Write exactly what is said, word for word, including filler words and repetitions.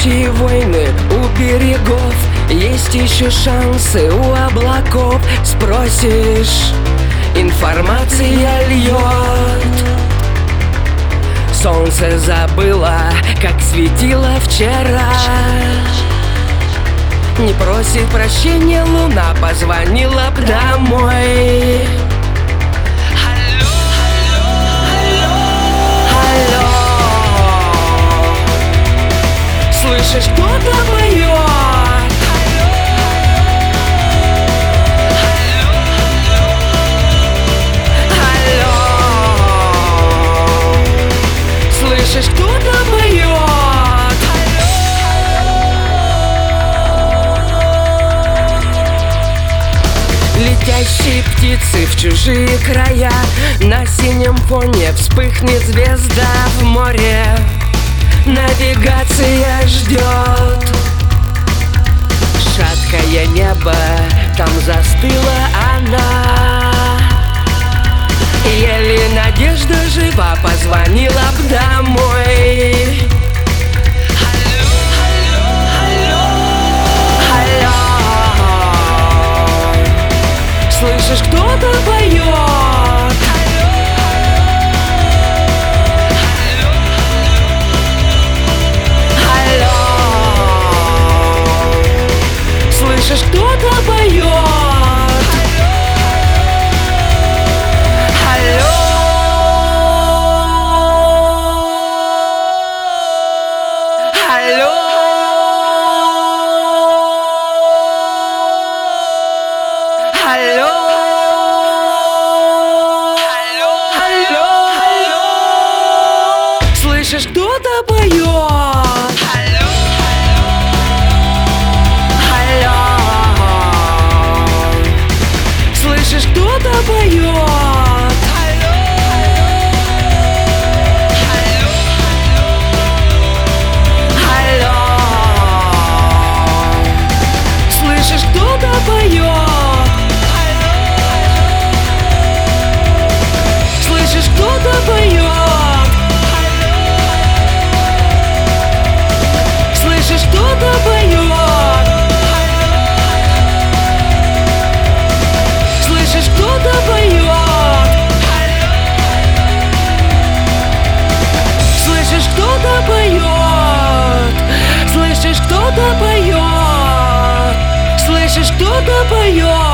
Будущие войны у берегов, есть еще шансы у облаков. Спросишь, информация льет. Солнце забыло, как светило вчера. Не просит прощения луна, позвонила б домой. Слышишь, кто-то поет. Алло, слышишь, кто-то поет. Летящие птицы в чужие края, на синем фоне вспыхнет звезда в море. Навигация ждет. Шаткое небо, там застыла она. Еле надежда жива, позвонила б домой. Алло, слышишь, кто-то поет. Слышишь, кто-то поет. Алло, алло, алло, алло, алло. Слышишь, кто-то поет. Кто-то поет. Алло, слышишь, кто-то поет. Слышишь, кто-то поет. Слышишь, кто-то поет. Слышишь, кто-то поет. Слышишь, кто-то поет. Слышишь, кто-то поет. Слышишь, кто-то поет.